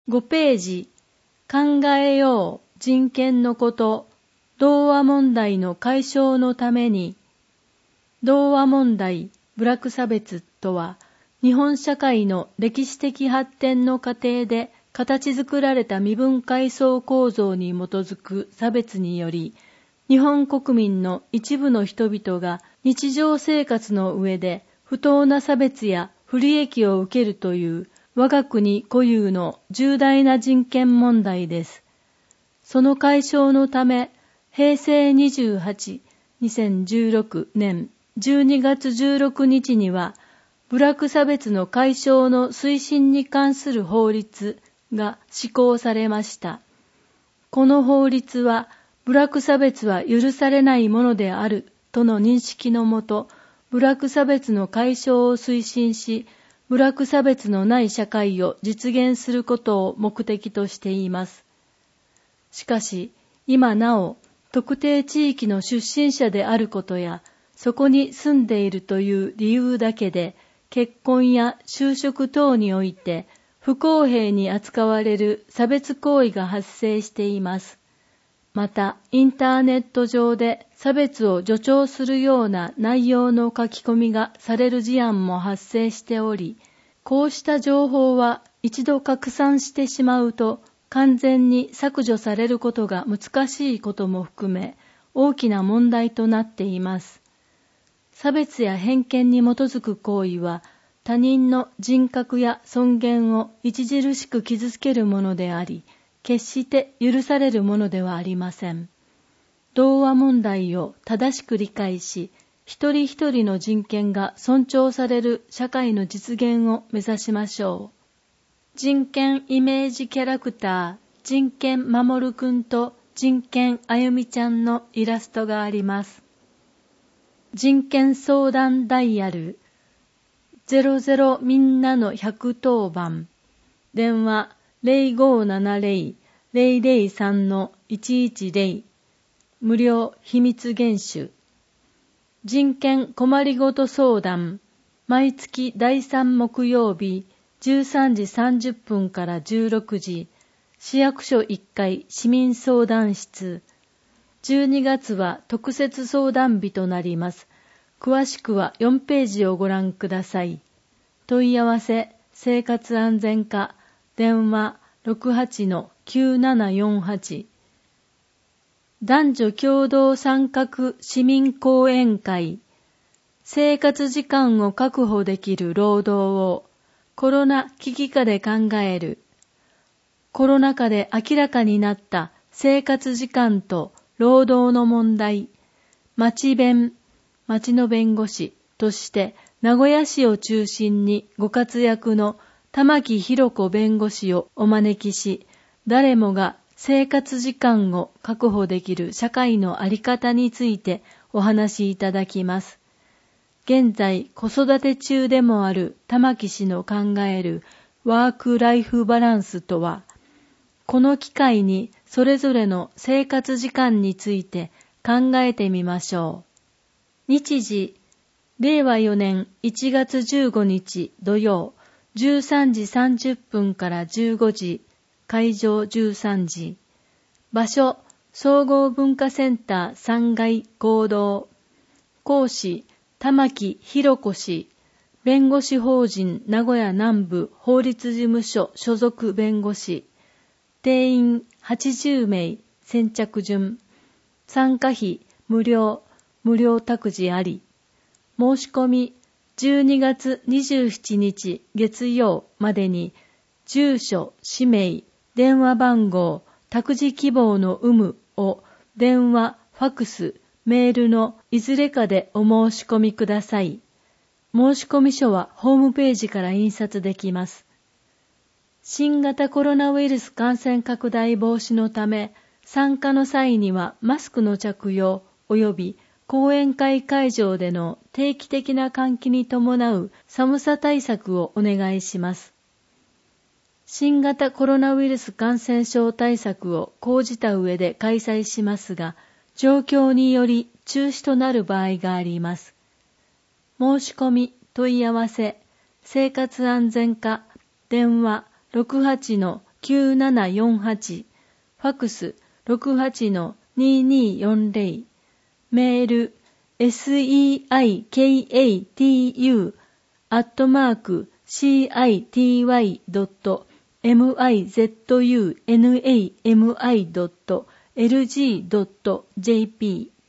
5ページ、考えよう人権のこと、同和問題の解消のために。同和問題、部落差別とは、日本社会の歴史的発展の過程で形作られた身分階層構造に基づく差別により、日本国民の一部の人々が日常生活の上で不当な差別や不利益を受けるという我が国固有の重大な人権問題です。その解消のため、平成28、2016年12月16日には、部落差別の解消の推進に関する法律が施行されました。この法律は、部落差別は許されないものであるとの認識のもと、部落差別の解消を推進し、部落差別のない社会を実現することを目的としています。しかし、今なお、特定地域の出身者であることや、そこに住んでいるという理由だけで、結婚や就職等において不公平に扱われる差別行為が発生しています。また、インターネット上で差別を助長するような内容の書き込みがされる事案も発生しており、こうした情報は一度拡散してしまうと完全に削除されることが難しいことも含め大きな問題となっています。差別や偏見に基づく行為は他人の人格や尊厳を著しく傷つけるものであり、決して許されるものではありません。同和問題を正しく理解し、一人一人の人権が尊重される社会の実現を目指しましょう。人権イメージキャラクター、人権まもるくんと人権あゆみちゃんのイラストがあります。人権相談ダイヤル00みんなの110番電話 0570-003-110 無料秘密厳守人権困りごと相談毎月第3木曜日13時30分から16時市役所1階市民相談室12月は特設相談日となります。詳しくは4ページをご覧ください。問い合わせ、生活安全課、電話 68-9748 男女共同参画市民講演会生活時間を確保できる労働をコロナ危機下で考えるコロナ禍で明らかになった生活時間と労働の問題、町弁、町の弁護士として名古屋市を中心にご活躍の玉木弘子弁護士をお招きし、誰もが生活時間を確保できる社会のあり方についてお話しいただきます。現在子育て中でもある玉木氏の考えるワークライフバランスとは、この機会にそれぞれの生活時間について考えてみましょう。日時、令和4年1月15日土曜、13時30分から15時、会場13時。場所、総合文化センター3階講堂。講師、玉木弘子氏。弁護士法人名古屋南部法律事務所所属弁護士。定員80名、先着順。参加費無料託児あり。申し込み12月27日月曜までに住所、氏名、電話番号、託児希望の有無を電話、ファクス、メールのいずれかでお申し込みください。申し込み書はホームページから印刷できます。新型コロナウイルス感染拡大防止のため、参加の際にはマスクの着用及び講演会会場での定期的な換気に伴う寒さ対策をお願いします。新型コロナウイルス感染症対策を講じた上で開催しますが、状況により中止となる場合があります。申し込み、問い合わせ、生活安全課、電話 9748、ファクス 68-2240、メール seikatu@city.mizunami.lg.jp